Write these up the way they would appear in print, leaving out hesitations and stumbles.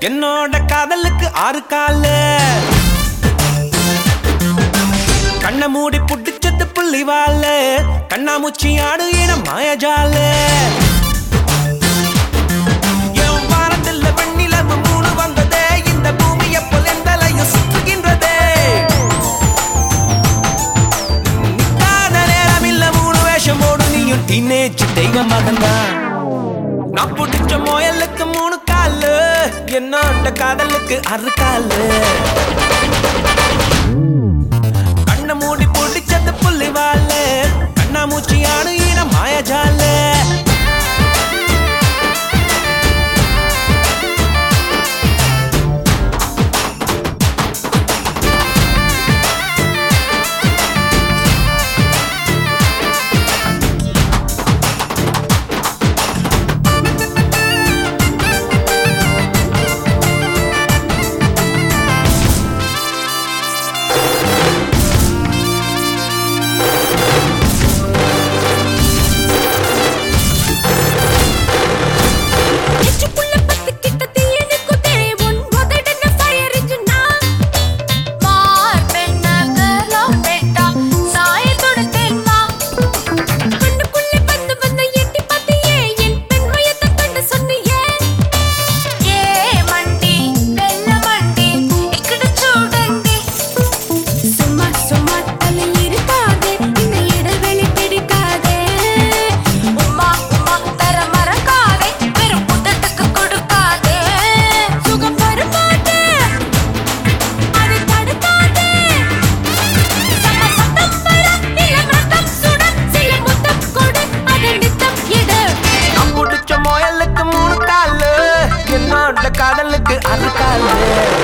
என்னோட காதலுக்கு 6 காலு கண்ண மூடி புடிச்சது புள்ளிவாலு கண்ணாமூச்சி ஆடு இன மாயஜாலு என் வாரத்தில் வெண்ணிலவு 3 வந்ததே இந்த பூமி எப்போல் எந்தலையும் சுற்றுகின்றதே நிக்காத நேரமில்ல 3 வேஷமோடு நீயும் டீனேஜ் தெய்வ மகன்தான் நான் புடிச்ச முயலுக்கு 3 காலு என்னோட காதலுக்கு 6 காலு கண்ண மூடி புடிச்சது புள்ளிவாலு கண்ணாமூச்சி ஆடு இன மாயஜாலு காதலுக்கு 6 காலு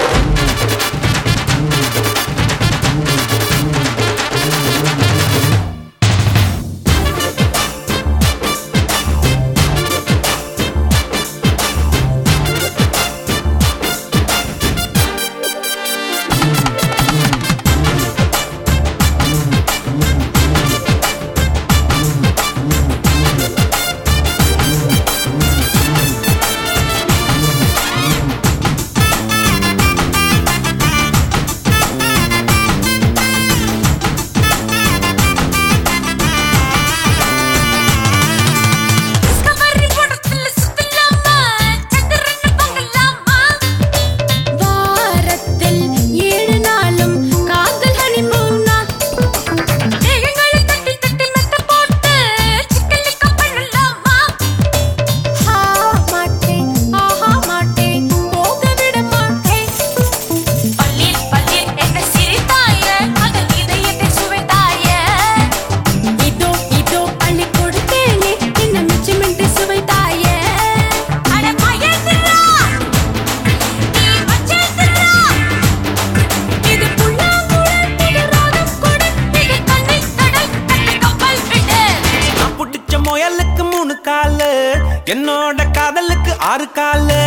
முயலுக்கு 3 காலு என்னோட காதலுக்கு 6 காலு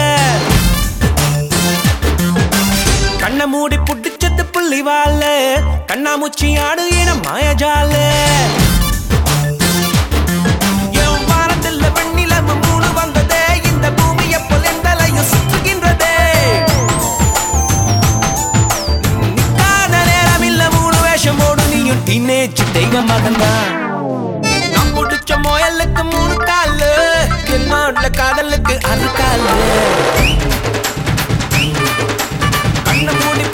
கண்ண மூடி புடிச்சது புள்ளிவாலு கண்ணாமூச்சி ஆடு இன மாயஜாலு என் வாரத்தில் வெண்ணிலவு 3 வந்ததே இந்த பூமி எப்போல் எந்தலையும் சுற்றுகின்றதே நிக்காத நேரமில்ல 3 வேஷமோடு நீயும் டீனேஜ் தெய்வ மகன்தான் புடிச்ச முயலுக்கு 3 காலு என்னோட காதலுக்கு 6 காலு கண்ண மூடி